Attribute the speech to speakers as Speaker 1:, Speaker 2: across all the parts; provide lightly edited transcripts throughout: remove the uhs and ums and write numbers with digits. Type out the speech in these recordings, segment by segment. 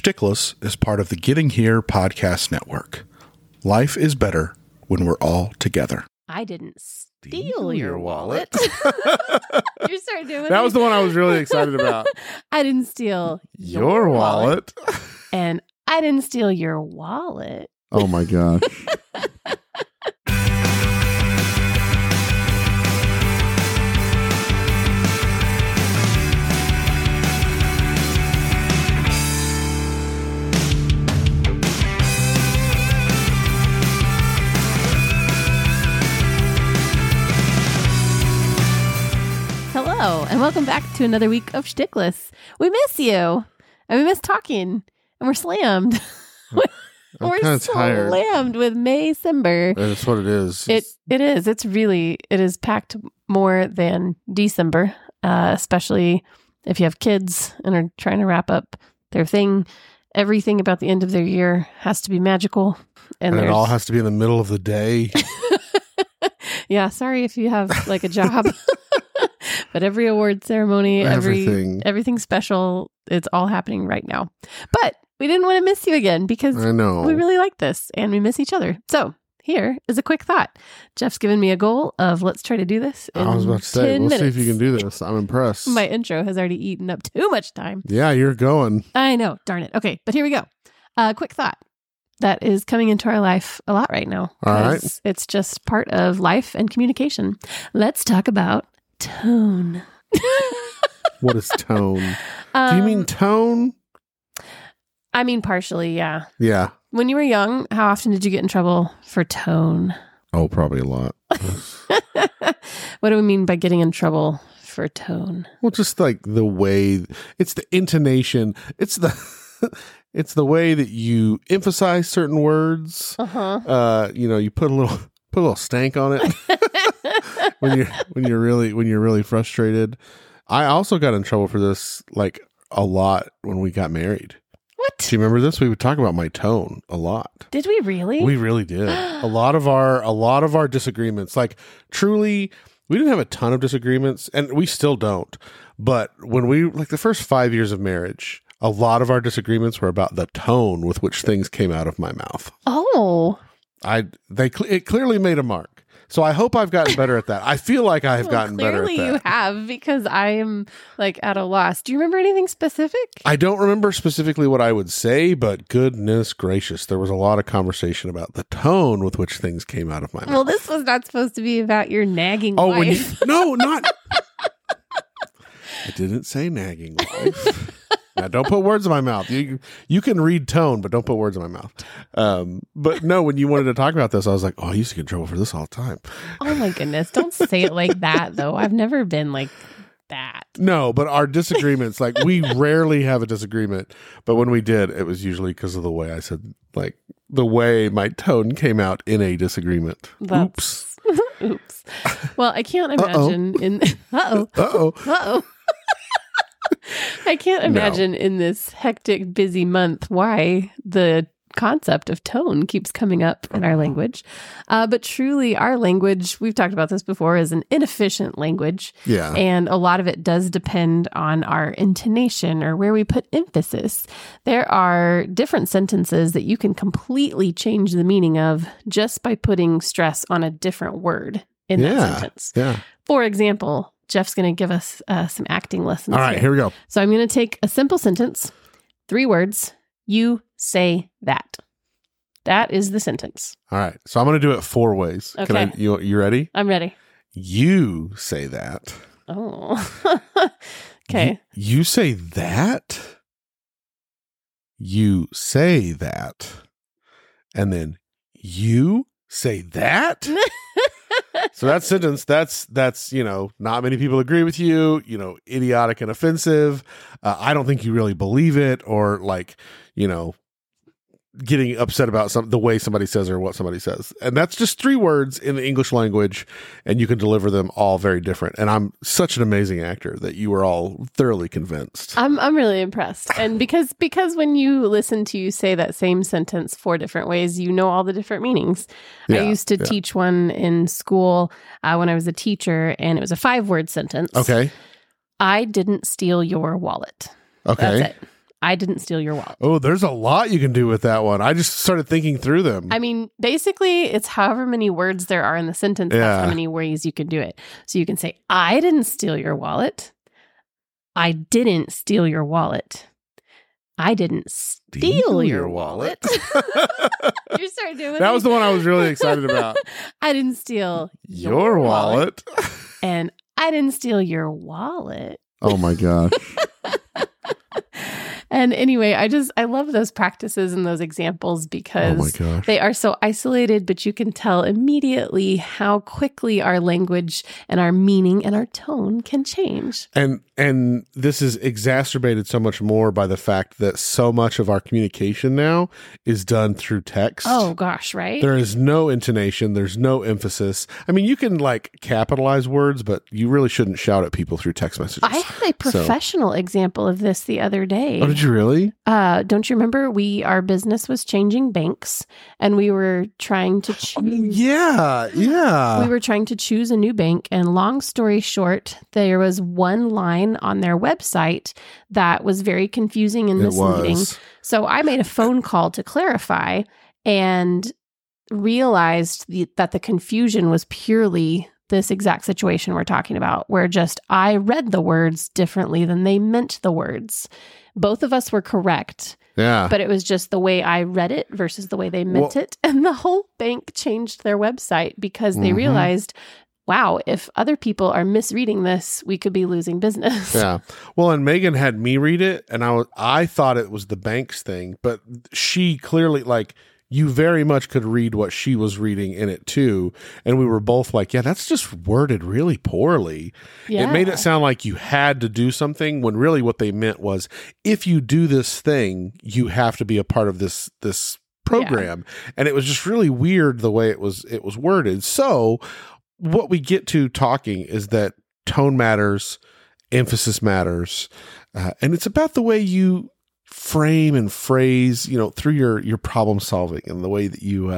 Speaker 1: Shtickless is part of the Getting Here podcast network. Life is better when we're all together.
Speaker 2: I didn't steal your wallet. You started doing
Speaker 3: That was the one I was really excited about.
Speaker 2: I didn't steal
Speaker 3: Your wallet.
Speaker 2: And I didn't steal your wallet.
Speaker 3: Oh my gosh.
Speaker 2: Hello, and welcome back to another week of Shtickless. We miss you, and we miss talking, and we're slammed. We're
Speaker 3: kinda tired.
Speaker 2: slammed with May-cember.
Speaker 3: That's what it is.
Speaker 2: It is. It is packed more than December, especially if you have kids and are trying to wrap up their thing. Everything about the end of their year has to be magical,
Speaker 3: and it all has to be in the middle of the day.
Speaker 2: Yeah, sorry if you have like a job. But every award ceremony, everything special, it's all happening right now. But we didn't want to miss you again because
Speaker 3: I know
Speaker 2: we really like this and we miss each other. So here is a quick thought. Jeff's given me a goal of let's try to do this in
Speaker 3: I was about to say,
Speaker 2: 10
Speaker 3: we'll
Speaker 2: minutes.
Speaker 3: see if you can do this. I'm impressed.
Speaker 2: My intro has already eaten up too much time.
Speaker 3: Yeah, you're going.
Speaker 2: I know. Darn it. Okay, but here we go. Quick thought that is coming into our life a lot right now.
Speaker 3: All right.
Speaker 2: It's just part of life and communication. Let's talk about tone.
Speaker 3: What is tone? Do you mean tone?
Speaker 2: I mean, partially, yeah.
Speaker 3: Yeah.
Speaker 2: When you were young, how often did you get in trouble for tone?
Speaker 3: Oh, probably a lot.
Speaker 2: What do we mean by getting in trouble for tone?
Speaker 3: Well, just like the way, it's the intonation. It's the way that you emphasize certain words.
Speaker 2: Uh-huh.
Speaker 3: You put a little stank on it when you're really frustrated. I also got in trouble for this like a lot when we got married.
Speaker 2: What?
Speaker 3: Do you remember this? We would talk about my tone a lot.
Speaker 2: Did we really?
Speaker 3: We really did. A lot of our disagreements, like truly, we didn't have a ton of disagreements, and we still don't. But when we, like the first 5 years of marriage, a lot of our disagreements were about the tone with which things came out of my mouth.
Speaker 2: Oh.
Speaker 3: It clearly made a mark. So I hope I've gotten better at that. I feel like I have gotten better at that.
Speaker 2: Clearly you have, because I am like at a loss. Do you remember anything specific?
Speaker 3: I don't remember specifically what I would say, but goodness gracious, there was a lot of conversation about the tone with which things came out of my mouth.
Speaker 2: Well, this was not supposed to be about your nagging wife.
Speaker 3: Not. I didn't say nagging wife. Now, don't put words in my mouth. You can read tone, but don't put words in my mouth. But no, when you wanted to talk about this, I was like, oh, I used to get in trouble for this all the time.
Speaker 2: Oh my goodness. Don't say it like that, though. I've never been like that.
Speaker 3: No, but our disagreements, like we rarely have a disagreement. But when we did, it was usually because of the way I said, like the way my tone came out in a disagreement. Oops.
Speaker 2: Oops. Well, I can't imagine Uh-oh. I can't imagine in this hectic, busy month why the concept of tone keeps coming up in our language. But truly, our language, we've talked about this before, is an inefficient language.
Speaker 3: Yeah.
Speaker 2: And a lot of it does depend on our intonation or where we put emphasis. There are different sentences that you can completely change the meaning of just by putting stress on a different word in that sentence.
Speaker 3: Yeah.
Speaker 2: For example, Jeff's going to give us some acting lessons.
Speaker 3: All right, here we go.
Speaker 2: So I'm going to take a simple sentence, 3 words. You say that. That is the sentence.
Speaker 3: All right. So I'm going to do it 4 ways.
Speaker 2: Okay.
Speaker 3: You ready?
Speaker 2: I'm ready.
Speaker 3: You say that.
Speaker 2: Oh. Okay.
Speaker 3: You say that. You say that. And then you say that. So that sentence, that's not many people agree with you, idiotic and offensive. I don't think you really believe it, or getting upset about the way somebody says or what somebody says. And that's just 3 words in the English language, and you can deliver them all very different. And I'm such an amazing actor that you were all thoroughly convinced.
Speaker 2: I'm really impressed. And because when you listen to you say that same sentence 4 different ways, you know all the different meanings. I used to teach one in school when I was a teacher, and it was a 5-word sentence.
Speaker 3: Okay.
Speaker 2: I didn't steal your wallet.
Speaker 3: Okay.
Speaker 2: That's it. I didn't steal your wallet.
Speaker 3: Oh, there's a lot you can do with that one. I just started thinking through them.
Speaker 2: I mean, basically, it's however many words there are in the sentence.
Speaker 3: Yeah.
Speaker 2: That's how many ways you can do it. So you can say, I didn't steal your wallet. I didn't steal your wallet. I didn't steal your wallet. You started doing
Speaker 3: that was the one I was really excited about.
Speaker 2: I didn't steal
Speaker 3: your wallet.
Speaker 2: And I didn't steal your wallet.
Speaker 3: Oh my gosh.
Speaker 2: And anyway, I love those practices and those examples because they are so isolated, but you can tell immediately how quickly our language and our meaning and our tone can change.
Speaker 3: And this is exacerbated so much more by the fact that so much of our communication now is done through text.
Speaker 2: Oh gosh, right?
Speaker 3: There is no intonation. There's no emphasis. I mean, you can like capitalize words, but you really shouldn't shout at people through text messages.
Speaker 2: I had a professional example of this the other day.
Speaker 3: Oh, did you really?
Speaker 2: Don't you remember our business was changing banks and we were trying to choose.
Speaker 3: Yeah.
Speaker 2: We were trying to choose a new bank, and long story short, there was one line on their website that was very confusing and misleading. So I made a phone call to clarify and realized that the confusion was purely this exact situation we're talking about, where just I read the words differently than they meant the words. Both of us were correct.
Speaker 3: Yeah.
Speaker 2: But it was just the way I read it versus the way they meant it. And the whole bank changed their website because they realized, wow, if other people are misreading this, we could be losing business.
Speaker 3: Yeah. Well, and Megan had me read it, and I thought it was the bank's thing, but she clearly, like, you very much could read what she was reading in it too. And we were both like, yeah, that's just worded really poorly. Yeah. It made it sound like you had to do something when really what they meant was, if you do this thing, you have to be a part of this program. Yeah. And it was just really weird the way it was worded. So what we get to talking is that tone matters, emphasis matters, and it's about the way you frame and phrase, through your problem solving and the way that you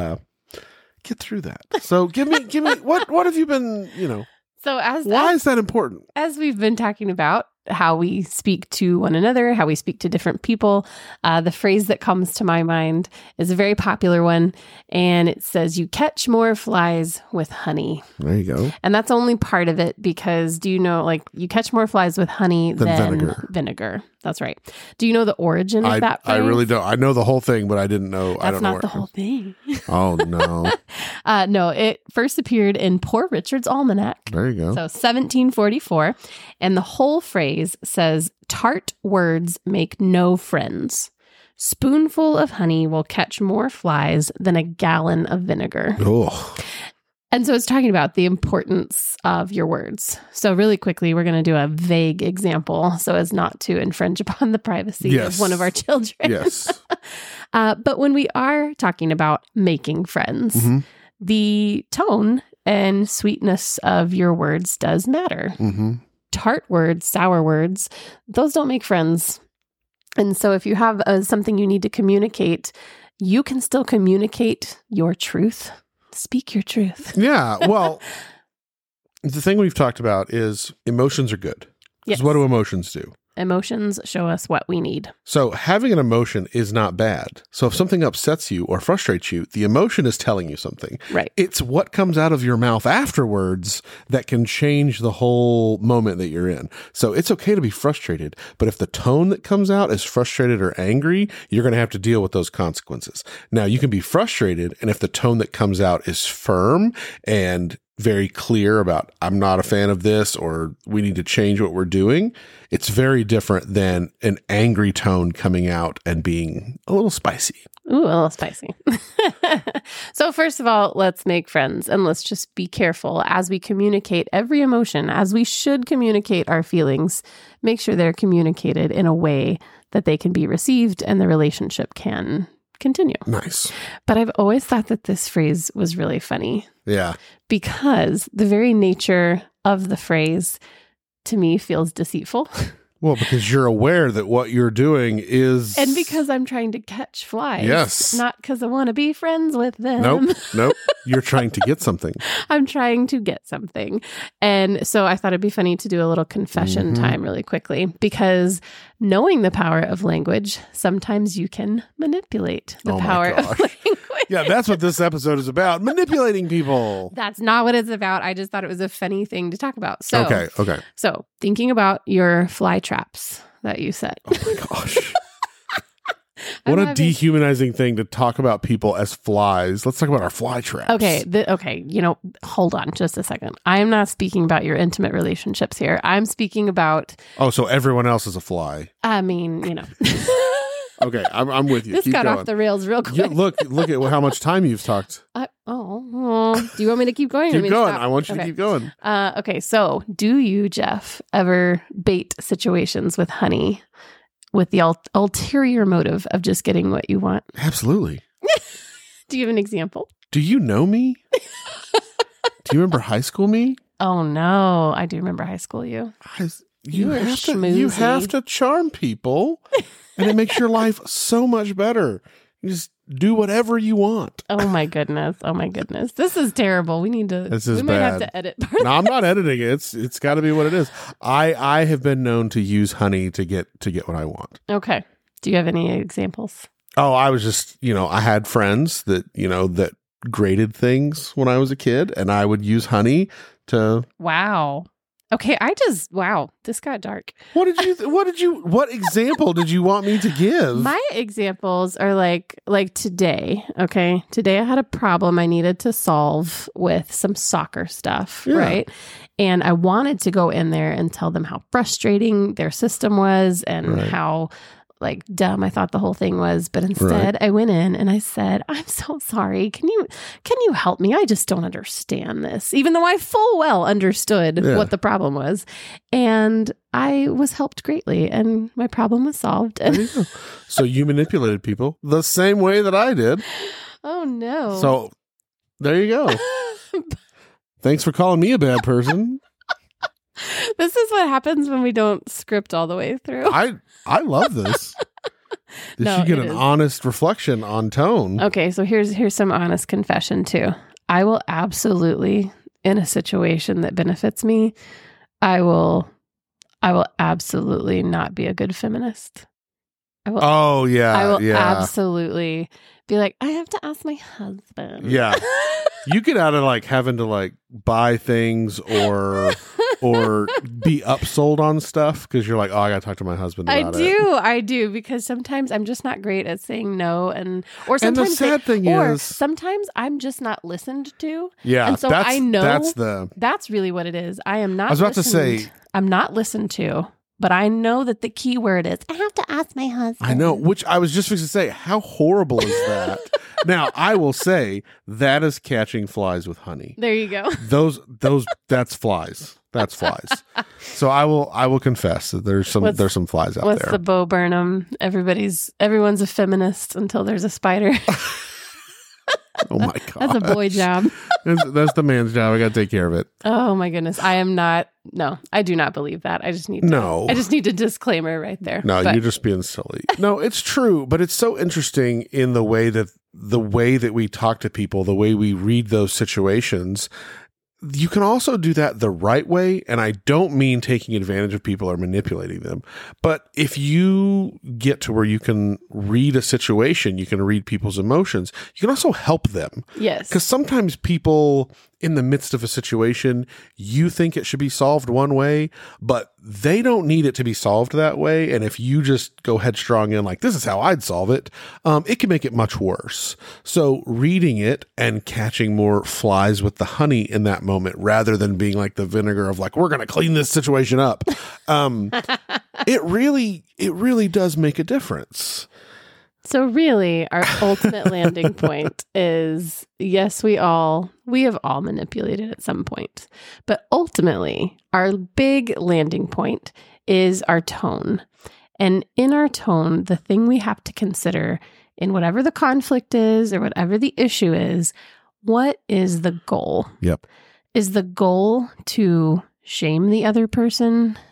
Speaker 3: get through that. So give me what have you been,
Speaker 2: So
Speaker 3: why is that important?
Speaker 2: As we've been talking about how we speak to one another, how we speak to different people, the phrase that comes to my mind is a very popular one, and it says, you catch more flies with honey.
Speaker 3: There you go.
Speaker 2: And that's only part of it, because do you know, like, you catch more flies with honey than vinegar. That's right. Do you know the origin of that phrase?
Speaker 3: I really don't. I know the whole thing, but I didn't know.
Speaker 2: That's
Speaker 3: I don't know
Speaker 2: not the whole thing.
Speaker 3: Oh, no.
Speaker 2: No, it first appeared in Poor Richard's Almanac.
Speaker 3: There you go.
Speaker 2: So 1744. And the whole phrase says, tart words make no friends. Spoonful of honey will catch more flies than a gallon of vinegar.
Speaker 3: Oh.
Speaker 2: And so it's talking about the importance of your words. So really quickly, we're going to do a vague example so as not to infringe upon the privacy of one of our children.
Speaker 3: Yes.
Speaker 2: But when we are talking about making friends, the tone and sweetness of your words does matter. Tart words, sour words, those don't make friends. And so if you have something you need to communicate, you can still communicate your truth. Speak your truth.
Speaker 3: Yeah. Well, the thing we've talked about is emotions are good.
Speaker 2: Yes.
Speaker 3: What do emotions do?
Speaker 2: Emotions show us what we need.
Speaker 3: So having an emotion is not bad. So if something upsets you or frustrates you, the emotion is telling you something.
Speaker 2: Right.
Speaker 3: It's what comes out of your mouth afterwards that can change the whole moment that you're in. So it's okay to be frustrated, but if the tone that comes out is frustrated or angry, you're going to have to deal with those consequences. Now, you can be frustrated, and if the tone that comes out is firm and very clear about, I'm not a fan of this, or we need to change what we're doing, it's very different than an angry tone coming out and being a little spicy.
Speaker 2: Ooh, a little spicy. So first of all, let's make friends, and let's just be careful as we communicate every emotion, as we should communicate our feelings. Make sure they're communicated in a way that they can be received and the relationship can continue.
Speaker 3: Nice.
Speaker 2: But I've always thought that this phrase was really funny.
Speaker 3: Yeah.
Speaker 2: Because the very nature of the phrase, to me, feels deceitful.
Speaker 3: Well, because you're aware that what you're doing is...
Speaker 2: And because I'm trying to catch flies.
Speaker 3: Yes.
Speaker 2: Not because I want to be friends with them.
Speaker 3: Nope. You're trying to get something.
Speaker 2: I'm trying to get something. And so I thought it'd be funny to do a little confession time really quickly, because knowing the power of language, sometimes you can manipulate the power of language.
Speaker 3: Yeah, that's what this episode is about. Manipulating people.
Speaker 2: That's not what it's about. I just thought it was a funny thing to talk about. So,
Speaker 3: Okay.
Speaker 2: So thinking about your fly traps that you set.
Speaker 3: Oh my gosh. What a dehumanizing thing to talk about people as flies. Let's talk about our fly traps.
Speaker 2: Okay. Hold on just a second. I am not speaking about your intimate relationships here. I'm speaking about...
Speaker 3: Oh, so everyone else is a fly.
Speaker 2: I mean,
Speaker 3: Okay, I'm with you.
Speaker 2: This
Speaker 3: Keep
Speaker 2: got
Speaker 3: going.
Speaker 2: off the rails real quick.
Speaker 3: Yeah, look at how much time you've talked.
Speaker 2: Do you want me to keep going?
Speaker 3: Keep going. I want you to keep going.
Speaker 2: Okay, so do you, Jeff, ever bait situations with honey with the ulterior motive of just getting what you want?
Speaker 3: Absolutely.
Speaker 2: Do you have an example?
Speaker 3: Do you know me? Do you remember high school me?
Speaker 2: Oh, no. I do remember high school you.
Speaker 3: You have to charm people, and it makes your life so much better. You just do whatever you want.
Speaker 2: Oh my goodness. This is terrible. We might have to edit part.
Speaker 3: No, I'm not editing it. It's got to be what it is. I have been known to use honey to get what I want.
Speaker 2: Okay. Do you have any examples?
Speaker 3: Oh, I was just, I had friends that graded things when I was a kid, and I would use honey to...
Speaker 2: Wow. Okay, this got dark.
Speaker 3: What example did you want me to give?
Speaker 2: My examples are like today, okay? Today I had a problem I needed to solve with some soccer stuff, right? And I wanted to go in there and tell them how frustrating their system was and how dumb I thought the whole thing was, but instead I went in and I said, "I'm so sorry. Can you help me? I just don't understand this." Even though I full well understood what the problem was, and I was helped greatly, and my problem was solved.
Speaker 3: So you manipulated people the same way that I did.
Speaker 2: Oh no!
Speaker 3: So there you go. Thanks for calling me a bad person.
Speaker 2: This is what happens when we don't script all the way through.
Speaker 3: I love this. You get an honest reflection on tone.
Speaker 2: Okay, so here's some honest confession too. I will absolutely, in a situation that benefits me, I will absolutely not be a good feminist. I will absolutely be like, I have to ask my husband.
Speaker 3: Yeah. You get out of having to buy things or be upsold on stuff because you're like, oh, I got to talk to my husband about it.
Speaker 2: I do, because sometimes I'm just not great at saying no, sometimes
Speaker 3: and the sad thing is,
Speaker 2: sometimes I'm just not listened to.
Speaker 3: Yeah,
Speaker 2: and so I know that's really what it is. I am not.
Speaker 3: I was about to say,
Speaker 2: I'm not listened to. But I know that the key word is, I have to ask my husband.
Speaker 3: I know, which I was just going to say, how horrible is that? Now, I will say, that is catching flies with honey.
Speaker 2: There you go.
Speaker 3: That's flies. That's flies. So I will confess that there's some flies out there.
Speaker 2: What's the Bo Burnham? Everyone's a feminist until there's a spider.
Speaker 3: Oh my God.
Speaker 2: That's a boy job.
Speaker 3: That's the man's job. I got to take care of it.
Speaker 2: Oh my goodness. I do not believe that. I just need a disclaimer right there.
Speaker 3: No, you're just being silly. No, it's true, but it's so interesting in the way that we talk to people, the way we read those situations. You can also do that the right way, and I don't mean taking advantage of people or manipulating them, but if you get to where you can read a situation, you can read people's emotions, you can also help them.
Speaker 2: Yes.
Speaker 3: Because sometimes people in the midst of a situation, you think it should be solved one way, but they don't need it to be solved that way. And if you just go headstrong in this is how I'd solve it, it can make it much worse. So reading it and catching more flies with the honey in that moment, rather than being like the vinegar of we're going to clean this situation up. It really does make a difference.
Speaker 2: So really, our ultimate landing point is, yes, we have all manipulated at some point, but ultimately our big landing point is our tone. And in our tone, the thing we have to consider in whatever the conflict is or whatever the issue is, what is the goal?
Speaker 3: Yep.
Speaker 2: Is the goal to shame the other person?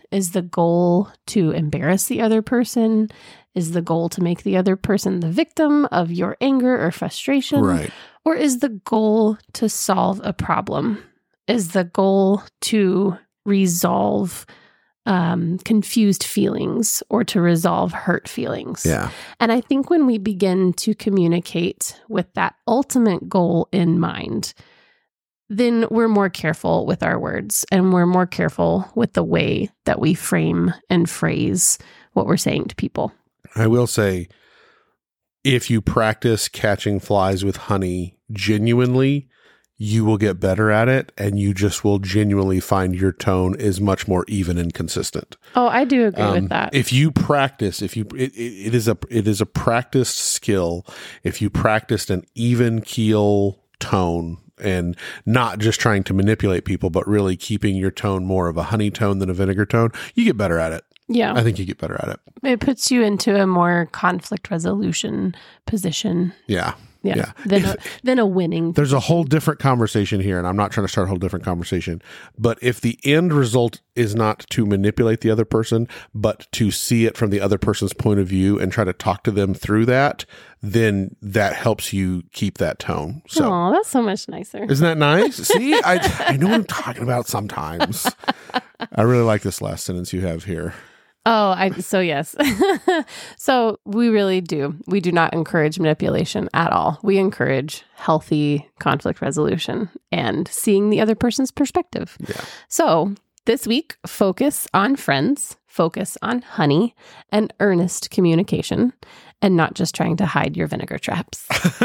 Speaker 2: Is the goal to embarrass the other person? Is the goal to make the other person the victim of your anger or frustration?
Speaker 3: Right.
Speaker 2: Or is the goal to solve a problem? Is the goal to resolve confused feelings or to resolve hurt feelings?
Speaker 3: Yeah.
Speaker 2: And I think when we begin to communicate with that ultimate goal in mind, then we're more careful with our words and we're more careful with the way that we frame and phrase what we're saying to people.
Speaker 3: I will say, if you practice catching flies with honey genuinely, you will get better at it, and you just will genuinely find your tone is much more even and consistent.
Speaker 2: Oh, I do agree with that.
Speaker 3: If you practice, it is a practiced skill. If you practiced an even keel tone and not just trying to manipulate people, but really keeping your tone more of a honey tone than a vinegar tone, you get better at it.
Speaker 2: Yeah.
Speaker 3: I think you get better at it.
Speaker 2: It puts you into a more conflict resolution position.
Speaker 3: Yeah.
Speaker 2: Yeah. Than a winning.
Speaker 3: There's a whole different conversation here, and I'm not trying to start a whole different conversation. But if the end result is not to manipulate the other person, but to see it from the other person's point of view and try to talk to them through that, then that helps you keep that tone. So,
Speaker 2: oh, that's so much nicer.
Speaker 3: Isn't that nice? See, I know what I'm talking about sometimes. I really like this last sentence you have here.
Speaker 2: Oh, so yes. So we really do. We do not encourage manipulation at all. We encourage healthy conflict resolution and seeing the other person's perspective.
Speaker 3: Yeah.
Speaker 2: So this week, focus on friends, focus on honey, and earnest communication, and not just trying to hide your vinegar traps.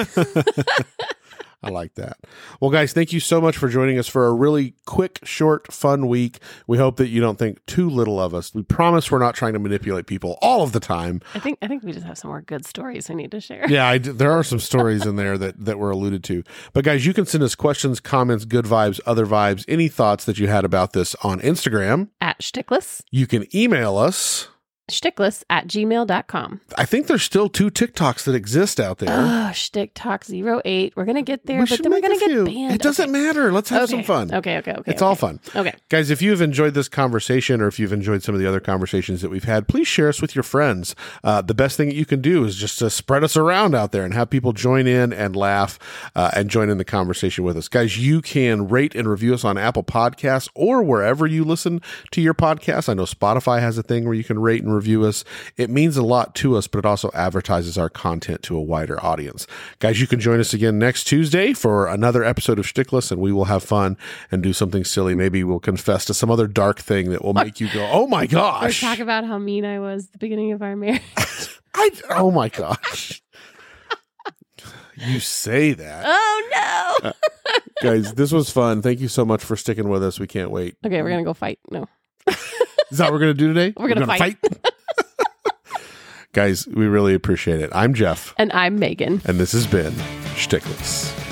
Speaker 3: I like that. Well, guys, thank you so much for joining us for a really quick, short, fun week. We hope that you don't think too little of us. We promise we're not trying to manipulate people all of the time.
Speaker 2: I think we just have some more good stories we need to share.
Speaker 3: Yeah, there are some stories in there that were alluded to. But guys, you can send us questions, comments, good vibes, other vibes, any thoughts that you had about this on Instagram.
Speaker 2: At Shtickless.
Speaker 3: You can email us.
Speaker 2: Shtickless@gmail.com.
Speaker 3: I think there's still 2 TikToks that exist out there.
Speaker 2: Shticktalk08. We're going to get there, but then we're going to get banned.
Speaker 3: It doesn't matter. Let's have some fun.
Speaker 2: Okay.
Speaker 3: It's all fun.
Speaker 2: Okay.
Speaker 3: Guys, if you've enjoyed this conversation or if you've enjoyed some of the other conversations that we've had, please share us with your friends. The best thing that you can do is just to spread us around out there and have people join in and laugh and join in the conversation with us. Guys, you can rate and review us on Apple Podcasts or wherever you listen to your podcasts. I know Spotify has a thing where you can rate and review us. It means a lot to us, but it also advertises our content to a wider audience. Guys, you can join us again next Tuesday for another episode of Shtickless, and we will have fun and do something silly. Maybe we'll confess to some other dark thing that will make you go, oh my gosh.
Speaker 2: Or talk about how mean I was at the beginning of our marriage.
Speaker 3: Oh my gosh. You say that.
Speaker 2: Oh no.
Speaker 3: Guys, this was fun. Thank you so much for sticking with us. We can't wait.
Speaker 2: Okay, we're going to go fight. No.
Speaker 3: Is that what we're going to do today?
Speaker 2: We're going to fight.
Speaker 3: Guys, we really appreciate it. I'm Jeff.
Speaker 2: And I'm Megan.
Speaker 3: And this has been Shtickless.